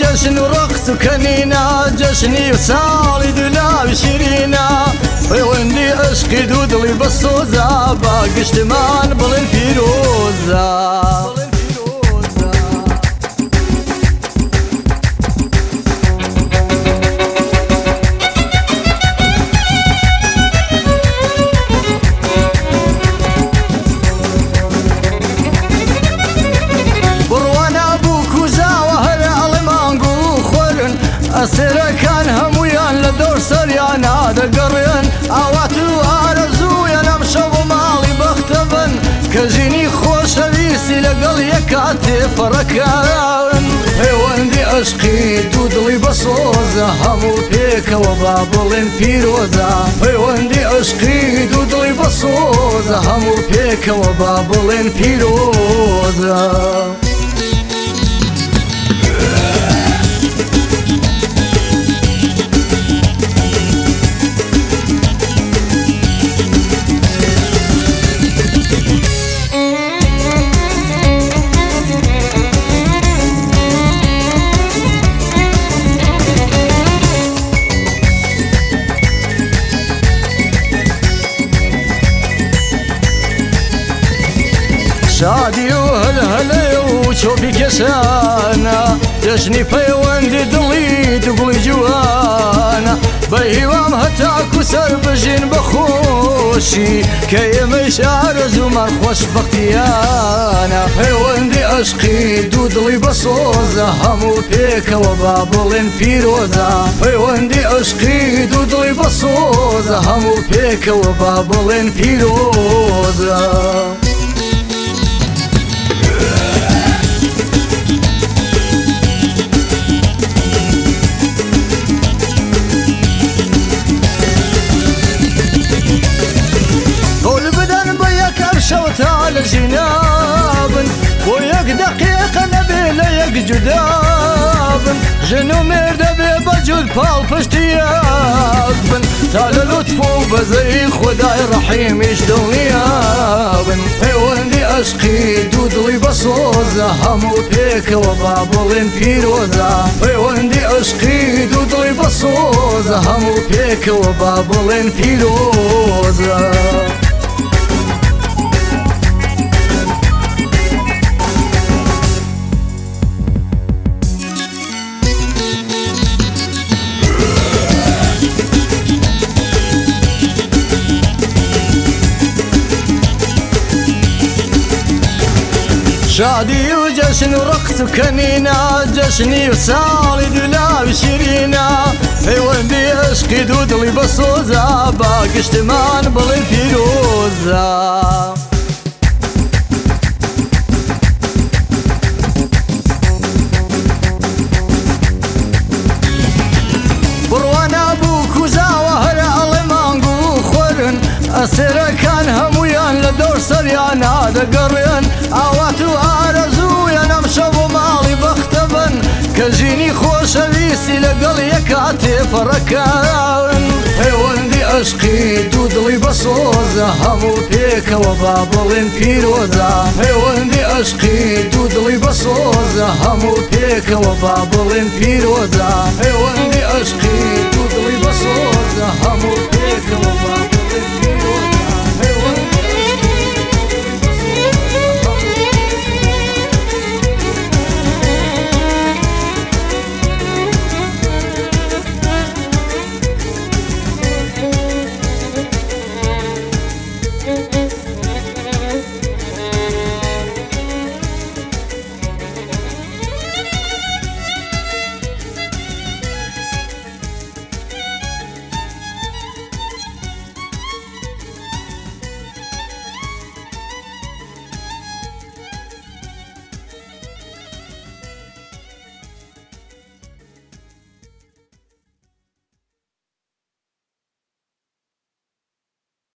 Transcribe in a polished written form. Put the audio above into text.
جشن ورقص وكنينة جشني وسالي دلا وشيرينا ويوندي عشقي دودلي بالصوزة باقي اجتمان بالفيروزة أسيرة كان همويان لدور سريان هذا قريان أواتو أرزويا نمشو مالي بختبن كجيني خوش هذيسي لقل يكاتي فركان هيواندي عشقي دودلي بصوزة همو بيك وبابلين فيروزة هيواندي عشقي دودلي بصوزة همو بيك وبابلين فيروزة شادي وهلا وشوفي كسانا جشني فيوندي دلي تقوي جوانا بيوام هتاكو سربجين بخوشي كي مشار زمر خوش بختيانا فيوندي عشقي دودلي بصوزة همو بيك وبابلين فيروزة فيوندي عشقي دودلي بصوزة همو بيك وبابلين فيروزة شوت على جناب وياك دقيقة نبي ليك جداب جنو مرد بجود بالفش تياب تعال لطفو بزي خداي رحيم يشدونياب هيواندي عشقي دودلي بصوزة همو بيك وبابلين فيروزة هيواندي عشقي دودلي بصوزة همو بيك وبابلين فيروزة شادي وجشن ورقص وكنينة جشني وسالي دلا وشيرينا هيواندي عشقي دودلي بصوزة باقي اجتمان بالفيروزة بروانا ابوك وزاوة هلا المانقو خورن أسيرة كان همويان لدور سريان هذا قريان أواتو أرزويا نمشو مالي بختبن كجيني خوش هذيسي لقل يكاتي فركان هيواندي عشقي دودلي بصوزة همو بيك وبابلين فيروزة هيواندي عشقي دودلي بصوزة همو بيك وبابلين فيروزة